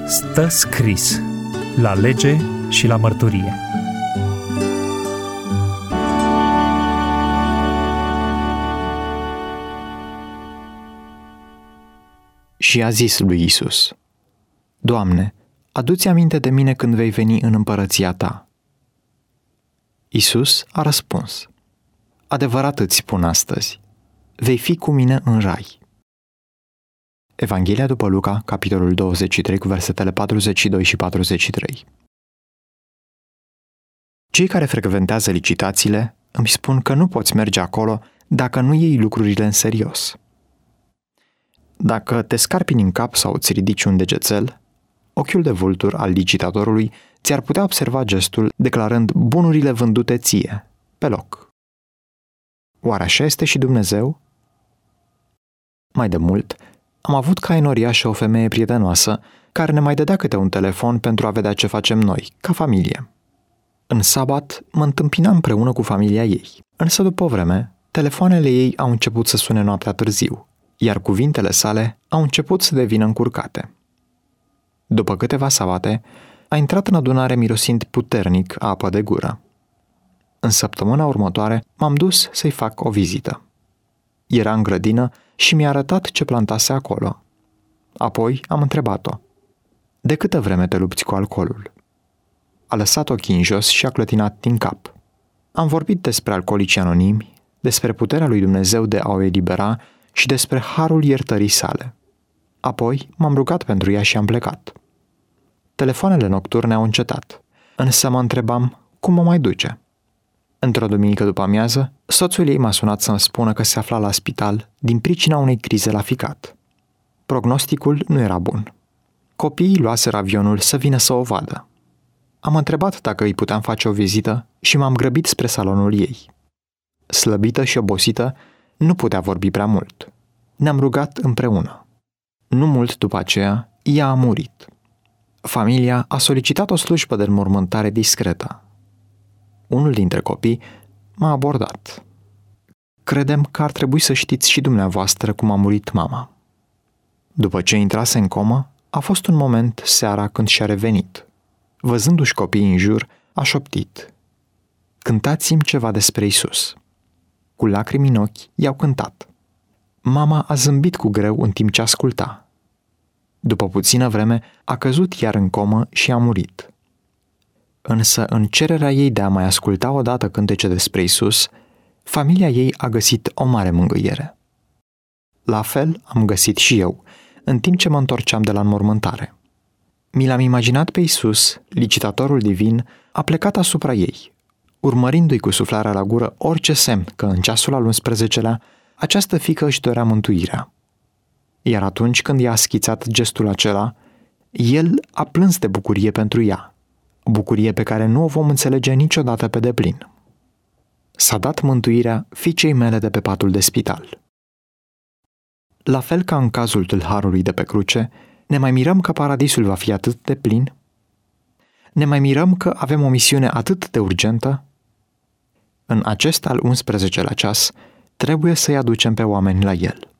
Stă scris la lege și la mărturie. Și a zis lui Iisus: Doamne, adu-ți aminte de mine când vei veni în împărăția ta. Iisus a răspuns: Adevărat îți spun astăzi, vei fi cu mine în rai. Evanghelia după Luca, capitolul 23, cu versetele 42 și 43. Cei care frecventează licitațiile îmi spun că nu poți merge acolo dacă nu iei lucrurile în serios. Dacă te scarpini în cap sau îți ridici un degețel, ochiul de vultur al licitatorului ți-ar putea observa gestul declarând bunurile vândute ție, pe loc. Oare așa este și Dumnezeu? Mai de mult, am avut ca enoriașă o femeie prietenoasă care ne mai dădea câte un telefon pentru a vedea ce facem noi, ca familie. În sabat mă întâmpinam împreună cu familia ei, însă după o vreme, telefoanele ei au început să sune noaptea târziu, iar cuvintele sale au început să devină încurcate. După câteva sabate, a intrat în adunare mirosind puternic apă de gură. În săptămâna următoare m-am dus să-i fac o vizită. Era în grădină și mi-a arătat ce plantase acolo. Apoi am întrebat-o: de câtă vreme te lupți cu alcoolul? A lăsat ochii în jos și a clătinat din cap. Am vorbit despre alcoolicii anonimi, despre puterea lui Dumnezeu de a o elibera și despre harul iertării sale. Apoi m-am rugat pentru ea și am plecat. Telefoanele nocturne au încetat, însă mă întrebam cum mă mai duce. Într-o duminică după amiază, soțul ei m-a sunat să-mi spună că se afla la spital din pricina unei crize la ficat. Prognosticul nu era bun. Copiii luaseră avionul să vină să o vadă. Am întrebat dacă îi puteam face o vizită și m-am grăbit spre salonul ei. Slăbită și obosită, nu putea vorbi prea mult. Ne-am rugat împreună. Nu mult după aceea, ea a murit. Familia a solicitat o slujbă de înmormântare discretă. Unul dintre copii m-a abordat. Credem că ar trebui să știți și dumneavoastră cum a murit mama. După ce intrase în comă, a fost un moment seara când și-a revenit. Văzându-și copiii în jur, a șoptit: Cântați-mi ceva despre Isus. Cu lacrimi în ochi, i-au cântat. Mama a zâmbit cu greu în timp ce asculta. După puțină vreme, a căzut iar în comă și a murit. Însă, în cererea ei de a mai asculta odată cântece despre Isus, familia ei a găsit o mare mângâiere. La fel am găsit și eu, în timp ce mă întorceam de la înmormântare. Mi l-am imaginat pe Isus, licitatorul divin, a plecat asupra ei, urmărindu-i cu suflarea la gură orice semn că în ceasul al 11-lea această fiică își dorea mântuirea. Iar atunci când i-a schițat gestul acela, el a plâns de bucurie pentru ea, bucurie pe care nu o vom înțelege niciodată pe deplin. S-a dat mântuirea fiicei mele de pe patul de spital. La fel ca în cazul tâlharului de pe cruce, ne mai mirăm că paradisul va fi atât de plin? Ne mai mirăm că avem o misiune atât de urgentă? În acest al 11-lea ceas, trebuie să-i aducem pe oameni la el.